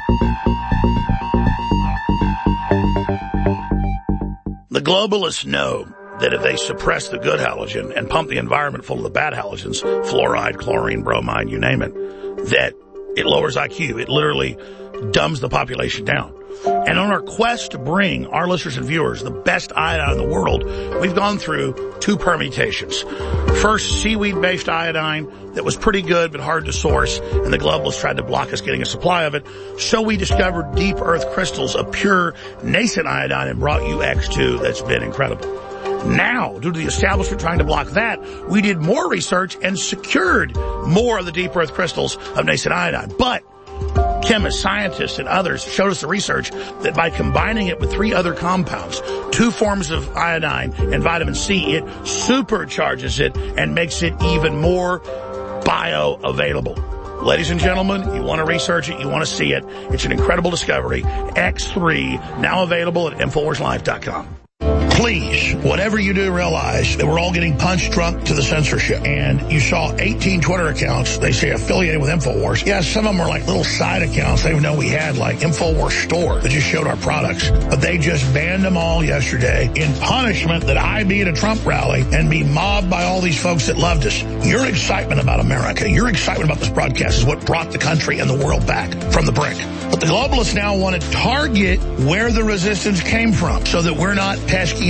The globalists know that if they suppress the good halogen and pump the environment full of the bad halogens, fluoride, chlorine, bromide, you name it, that it lowers I Q. It literally dumbs the population down. And on our quest to bring our listeners and viewers the best iodine in the world, we've gone through two permutations. First, seaweed-based iodine that was pretty good but hard to source, and the globalists tried to block us getting a supply of it. So we discovered deep earth crystals of pure nascent iodine and brought you X two. That's been incredible. Now, due to the establishment trying to block that, we did more research and secured more of the deep earth crystals of nascent iodine. But chemists, scientists, and others showed us the research that by combining it with three other compounds, two forms of iodine and vitamin C, it supercharges it and makes it even more bioavailable. Ladies and gentlemen, you want to research it, you want to see it. It's an incredible discovery. X three, now available at Infowars Life dot com. Please, whatever you do, realize that we're all getting punched drunk to the censorship. And you saw eighteen Twitter accounts, they say affiliated with InfoWars. Yeah, some of them were like little side accounts they didn't know we had, like InfoWars Store, that just showed our products. But they just banned them all yesterday in punishment that I be at a Trump rally and be mobbed by all these folks that loved us. Your excitement about America, your excitement about this broadcast is what brought the country and the world back from the brink. But the globalists now want to target where the resistance came from so that we're not pesky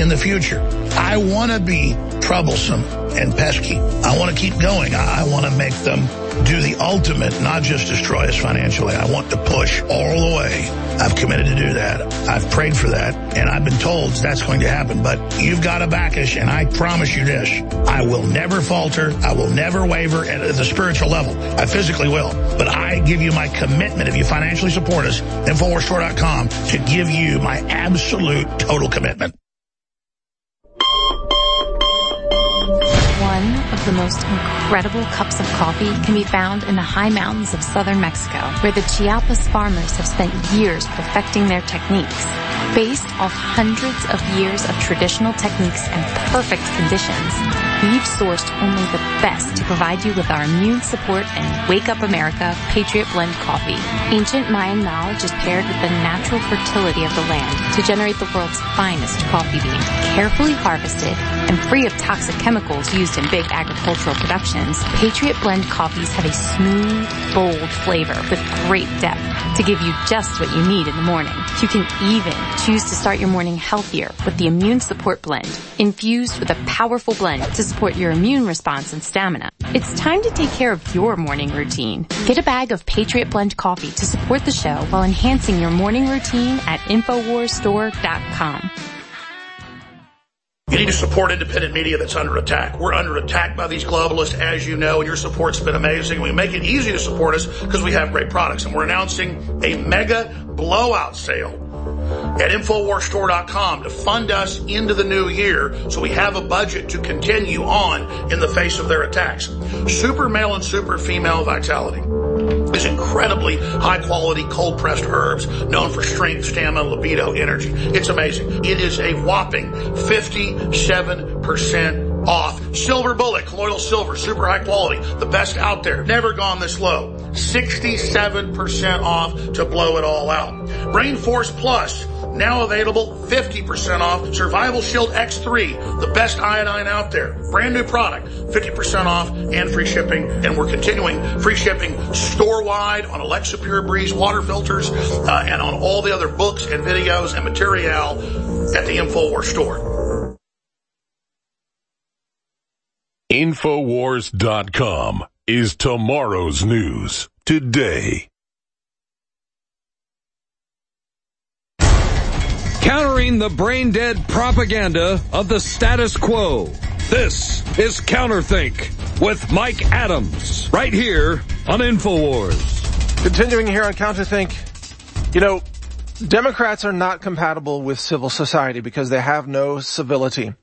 in the future. I want to be troublesome and pesky. I want to keep going. I want to make them do the ultimate, not just destroy us financially. I want to push all the way. I've committed to do that. I've prayed for that, and I've been told that's going to happen. But you've got to back us, and I promise you this. I will never falter. I will never waver at the spiritual level. I physically will. But I give you my commitment, if you financially support us, Infowars Store dot com, to give you my absolute total commitment. One of the most incredible cups of coffee can be found in the high mountains of southern Mexico, where the Chiapas farmers have spent years perfecting their techniques. Based off hundreds of years of traditional techniques and perfect conditions, we've sourced only the best to provide you with our immune support and Wake Up America Patriot Blend coffee. Ancient Mayan knowledge is paired with the natural fertility of the land to generate the world's finest coffee bean, carefully harvested and free of toxic chemicals used in big agricultural productions. Patriot Blend coffees have a smooth, bold flavor with great depth to give you just what you need in the morning. You can even choose to start your morning healthier with the Immune Support Blend, infused with a powerful blend to support your immune response and stamina. It's time to take care of your morning routine. Get a bag of Patriot Blend coffee to support the show while enhancing your morning routine at Infowars Store dot com. You need to support independent media that's under attack. We're under attack by these globalists, as you know, and your support's been amazing. We make it easy to support us because we have great products. And we're announcing a mega blowout sale at Infowars Store dot com to fund us into the new year so we have a budget to continue on in the face of their attacks. Super male and super female vitality is incredibly high-quality cold-pressed herbs known for strength, stamina, libido, energy. It's amazing. It is a whopping fifty-seven percent off. Silver Bullet, colloidal silver, super high quality, the best out there. Never gone this low. sixty-seven percent off to blow it all out. Brain Force Plus, now available, fifty percent off. Survival Shield X three, the best iodine out there. Brand new product, fifty percent off and free shipping. And we're continuing free shipping store-wide on Alexa Pure Breeze water filters uh, and on all the other books and videos and material at the Infowars store. Infowars dot com is tomorrow's news today. Countering the brain-dead propaganda of the status quo. This is Counterthink with Mike Adams, right here on Infowars. Continuing here on Counterthink, you know, Democrats are not compatible with civil society because they have no civility.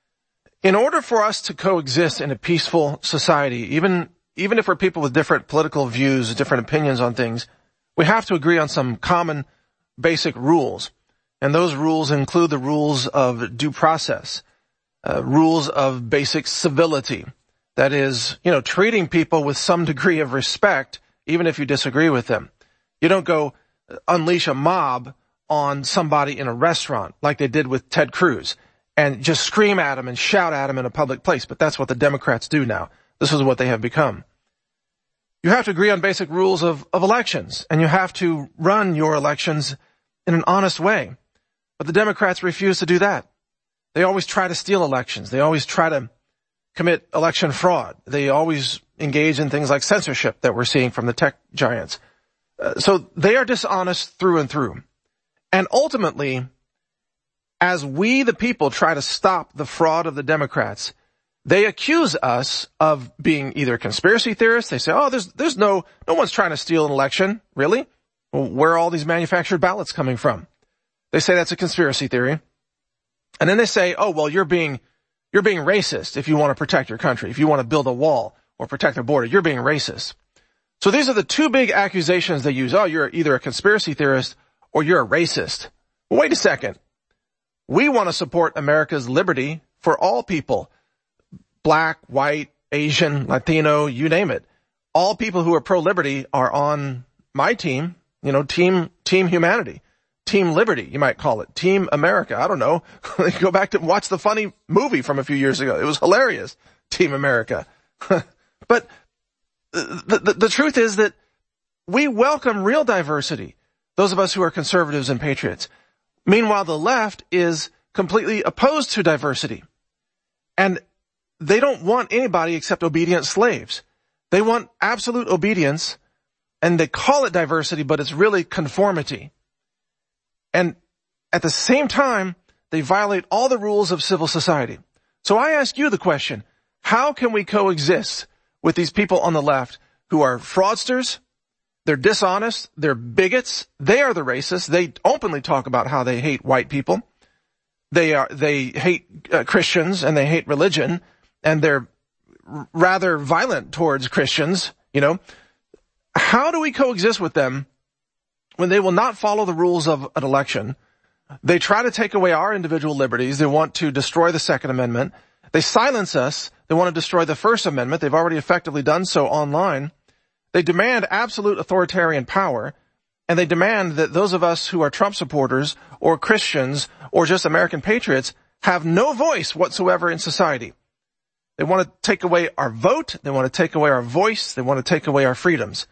In order for us to coexist in a peaceful society, even even if we're people with different political views, different opinions on things, we have to agree on some common basic rules. And those rules include the rules of due process, uh, rules of basic civility. That is, you know, treating people with some degree of respect, even if you disagree with them. You don't go unleash a mob on somebody in a restaurant like they did with Ted Cruz and just scream at him and shout at him in a public place. But that's what the Democrats do now. This is what they have become. You have to agree on basic rules of, of elections, and you have to run your elections in an honest way. But the Democrats refuse to do that. They always try to steal elections. They always try to commit election fraud. They always engage in things like censorship that we're seeing from the tech giants. Uh, so they are dishonest through and through. And ultimately, as we, the people, try to stop the fraud of the Democrats, they accuse us of being either conspiracy theorists. They say, oh, there's, there's no, no one's trying to steal an election. Really? Well, where are all these manufactured ballots coming from? They say that's a conspiracy theory. And then they say, oh, well, you're being, you're being racist if you want to protect your country. If you want to build a wall or protect the border, you're being racist. So these are the two big accusations they use. Oh, you're either a conspiracy theorist or you're a racist. Well, wait a second. We want to support America's liberty for all people. Black, white, Asian, Latino, you name it. All people who are pro-liberty are on my team, you know, team, team humanity. Team Liberty, you might call it. Team America. I don't know. Go back to watch the funny movie from a few years ago. It was hilarious. Team America. But the, the, the truth is that we welcome real diversity. Those of us who are conservatives and patriots. Meanwhile, the left is completely opposed to diversity. And they don't want anybody except obedient slaves. They want absolute obedience, and they call it diversity, but it's really conformity. And at the same time, they violate all the rules of civil society. So I ask you the question, how can we coexist with these people on the left who are fraudsters? They're dishonest. They're bigots. They are the racists. They openly talk about how they hate white people. They are, they hate uh, Christians, and they hate religion, and they're r- rather violent towards Christians, you know. How do we coexist with them when they will not follow the rules of an election? They try to take away our individual liberties. They want to destroy the Second Amendment. They silence us. They want to destroy the First Amendment. They've already effectively done so online. They demand absolute authoritarian power, and they demand that those of us who are Trump supporters or Christians or just American patriots have no voice whatsoever in society. They want to take away our vote. They want to take away our voice. They want to take away our freedoms.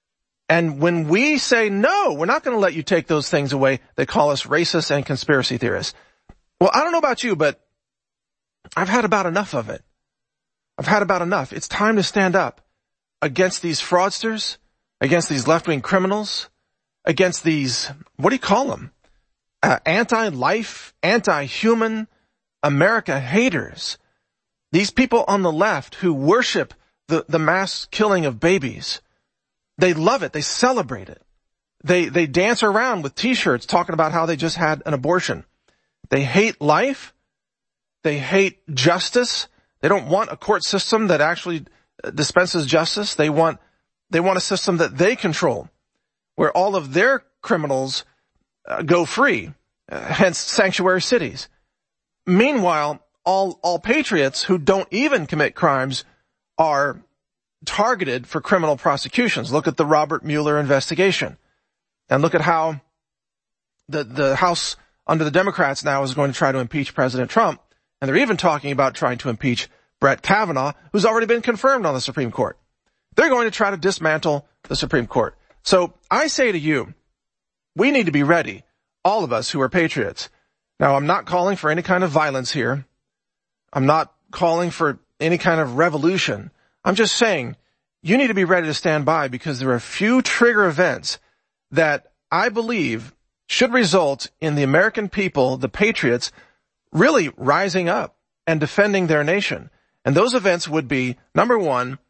And when we say, no, we're not going to let you take those things away, they call us racist and conspiracy theorists. Well, I don't know about you, but I've had about enough of it. I've had about enough. It's time to stand up against these fraudsters, against these left-wing criminals, against these, what do you call them? Uh, anti-life, anti-human America haters. These people on the left who worship the, the mass killing of babies. They love it. They celebrate it. They, they dance around with t-shirts talking about how they just had an abortion. They hate life. They hate justice. They don't want a court system that actually dispenses justice. They want, they want a system that they control, where all of their criminals uh, go free, uh, hence sanctuary cities. Meanwhile, all, all patriots who don't even commit crimes are targeted for criminal prosecutions. Look at the Robert Mueller investigation. And look at how the, the House under the Democrats now is going to try to impeach President Trump. And they're even talking about trying to impeach Brett Kavanaugh, who's already been confirmed on the Supreme Court. They're going to try to dismantle the Supreme Court. So I say to you, we need to be ready, all of us who are patriots. Now, I'm not calling for any kind of violence here. I'm not calling for any kind of revolution. I'm just saying you need to be ready to stand by, because there are a few trigger events that I believe should result in the American people, the patriots, really rising up and defending their nation. And those events would be, number one,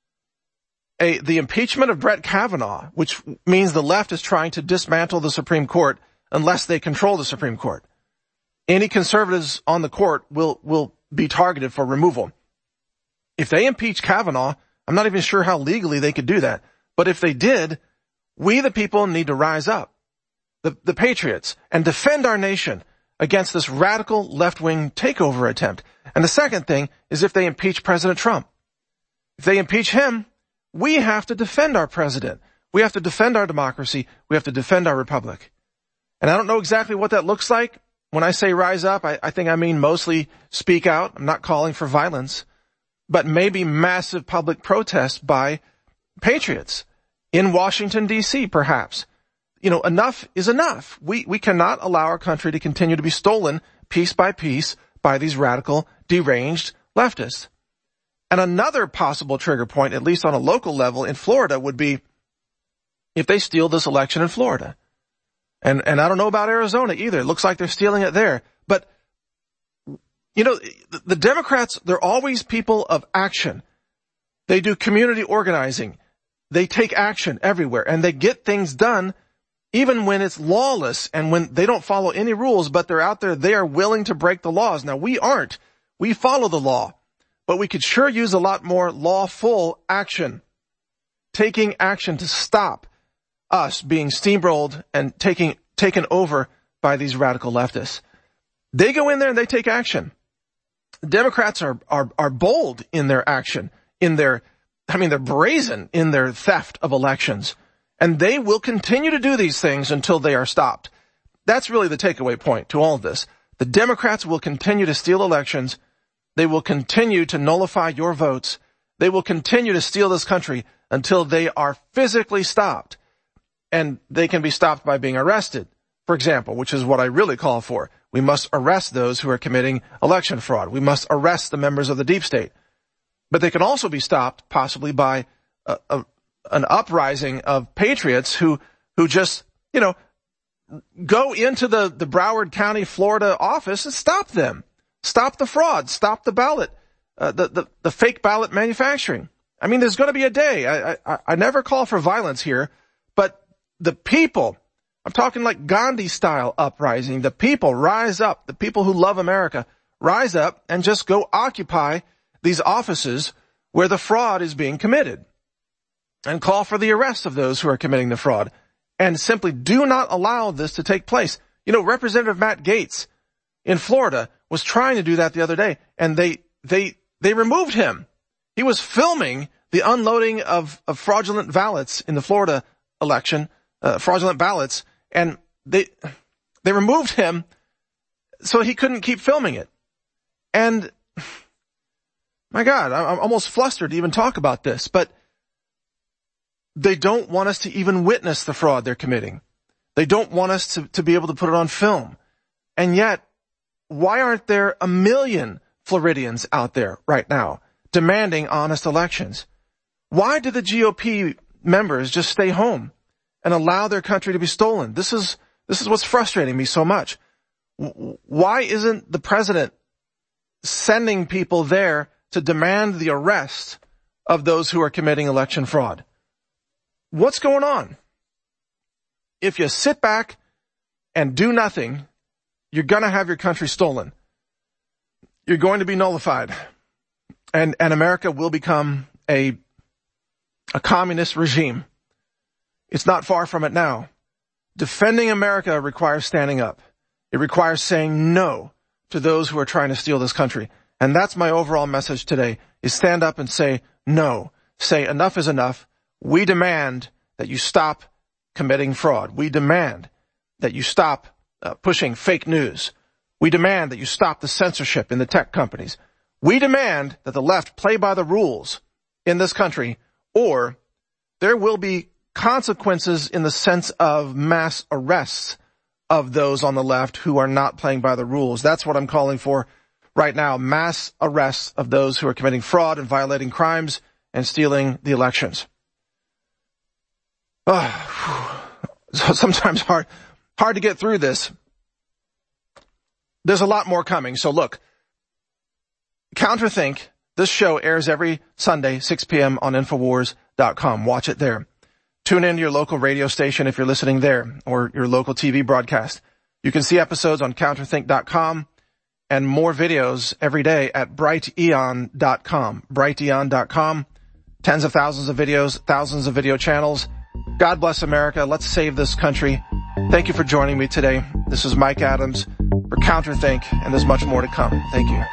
a, the impeachment of Brett Kavanaugh, which means the left is trying to dismantle the Supreme Court unless they control the Supreme Court. Any conservatives on the court will, will be targeted for removal. If they impeach Kavanaugh, I'm not even sure how legally they could do that. But if they did, we the people need to rise up, the, the patriots, and defend our nation against this radical left-wing takeover attempt. And the second thing is if they impeach President Trump. If they impeach him, we have to defend our president. We have to defend our democracy. We have to defend our republic. And I don't know exactly what that looks like. When I say rise up, I, I think I mean mostly speak out. I'm not calling for violence, but maybe massive public protest by patriots in Washington, D C, perhaps. You know, enough is enough. We, we cannot allow our country to continue to be stolen piece by piece by these radical, deranged leftists. And another possible trigger point, at least on a local level in Florida, would be if they steal this election in Florida. And, and I don't know about Arizona either. It looks like they're stealing it there. But, you know, the, the Democrats, they're always people of action. They do community organizing. They take action everywhere, and they get things done even when it's lawless and when they don't follow any rules, but they're out there, they are willing to break the laws. Now, we aren't. We follow the law, but we could sure use a lot more lawful action, taking action to stop us being steamrolled and taking, taken over by these radical leftists. They go in there and they take action. Democrats are, are, are bold in their action, in their, I mean, they're brazen in their theft of elections. And they will continue to do these things until they are stopped. That's really the takeaway point to all of this. The Democrats will continue to steal elections. They will continue to nullify your votes. They will continue to steal this country until they are physically stopped. And they can be stopped by being arrested, for example, which is what I really call for. We must arrest those who are committing election fraud. We must arrest the members of the deep state. But they can also be stopped possibly by a, a, an uprising of patriots who, who just, you know, go into the, the Broward County, Florida office and stop them. Stop the fraud. Stop the ballot, uh, the, the, the fake ballot manufacturing. I mean, there's going to be a day. I, I, I never call for violence here, but the people, I'm talking like Gandhi style uprising. The people rise up. The people who love America rise up and just go occupy these offices where the fraud is being committed and call for the arrest of those who are committing the fraud and simply do not allow this to take place. You know, Representative Matt Gaetz in Florida was trying to do that the other day, and they, they, they removed him. He was filming the unloading of, of fraudulent ballots in the Florida election, uh, fraudulent ballots, and they, they removed him so he couldn't keep filming it. And my God, I'm almost flustered to even talk about this, but they don't want us to even witness the fraud they're committing. They don't want us to, to be able to put it on film. And yet, why aren't there a million Floridians out there right now demanding honest elections? Why do the G O P members just stay home and allow their country to be stolen? This is, this is what's frustrating me so much. Why isn't the president sending people there to demand the arrest of those who are committing election fraud? What's going on? If you sit back and do nothing, you're going to have your country stolen. You're going to be nullified. And, and America will become a, a communist regime. It's not far from it now. Defending America requires standing up. It requires saying no to those who are trying to steal this country. And that's my overall message today, is stand up and say no. Say enough is enough. We demand that you stop committing fraud. We demand that you stop uh, pushing fake news. We demand that you stop the censorship in the tech companies. We demand that the left play by the rules in this country, or there will be consequences in the sense of mass arrests of those on the left who are not playing by the rules. That's what I'm calling for right now, mass arrests of those who are committing fraud and violating crimes and stealing the elections. Oh, sometimes hard, hard to get through this. There's a lot more coming. So look, Counterthink, this show airs every Sunday, six p.m. on Infowars dot com. Watch it there. Tune in to your local radio station if you're listening there, or your local T V broadcast. You can see episodes on Counterthink dot com and more videos every day at Bright Eon dot com. Bright Eon dot com. Tens of thousands of videos, thousands of video channels. God bless America. Let's save this country. Thank you for joining me today. This is Mike Adams for Counterthink, and there's much more to come. Thank you.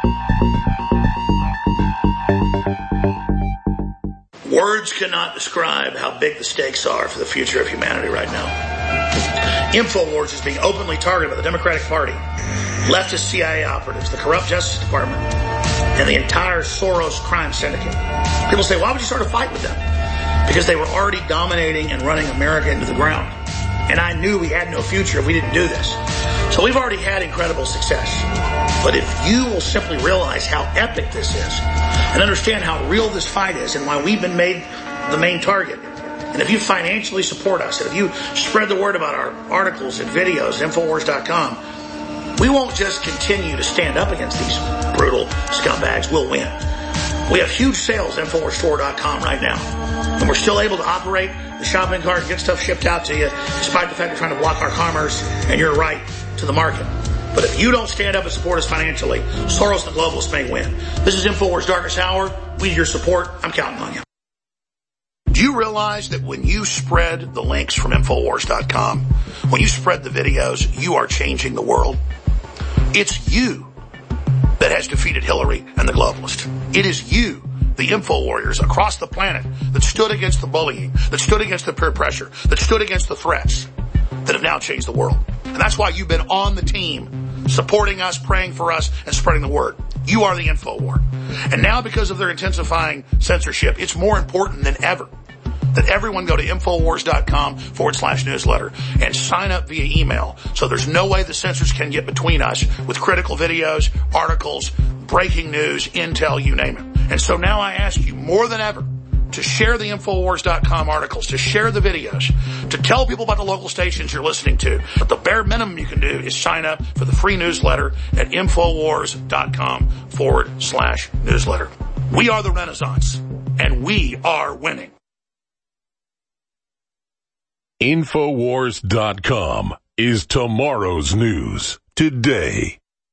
Words cannot describe how big the stakes are for the future of humanity right now. InfoWars is being openly targeted by the Democratic Party, leftist C I A operatives, the corrupt Justice Department, and the entire Soros crime syndicate. People say, why would you start a fight with them? Because they were already dominating and running America into the ground. And I knew we had no future if we didn't do this. So we've already had incredible success. But if you will simply realize how epic this is and understand how real this fight is and why we've been made the main target, and if you financially support us, and if you spread the word about our articles and videos at Infowars dot com, we won't just continue to stand up against these brutal scumbags. We'll win. We have huge sales at Infowars Store dot com right now. And we're still able to operate the shopping cart and get stuff shipped out to you, despite the fact they're trying to block our commerce and your right to the market. But if you don't stand up and support us financially, Soros and the globalists may win. This is Infowars Darkest Hour. We need your support. I'm counting on you. Do you realize that when you spread the links from Infowars dot com, when you spread the videos, you are changing the world? It's you that has defeated Hillary and the globalists. It is you, the info warriors across the planet, that stood against the bullying, that stood against the peer pressure, that stood against the threats, that have now changed the world. And that's why you've been on the team, supporting us, praying for us, and spreading the word. You are the info war. And now, because of their intensifying censorship, it's more important than ever that everyone go to InfoWars.com forward slash newsletter and sign up via email. So there's no way the censors can get between us with critical videos, articles, breaking news, intel, you name it. And so now I ask you more than ever to share the Infowars dot com articles, to share the videos, to tell people about the local stations you're listening to. But the bare minimum you can do is sign up for the free newsletter at Infowars.com forward slash newsletter. We are the Renaissance, and we are winning. Infowars dot com is tomorrow's news today.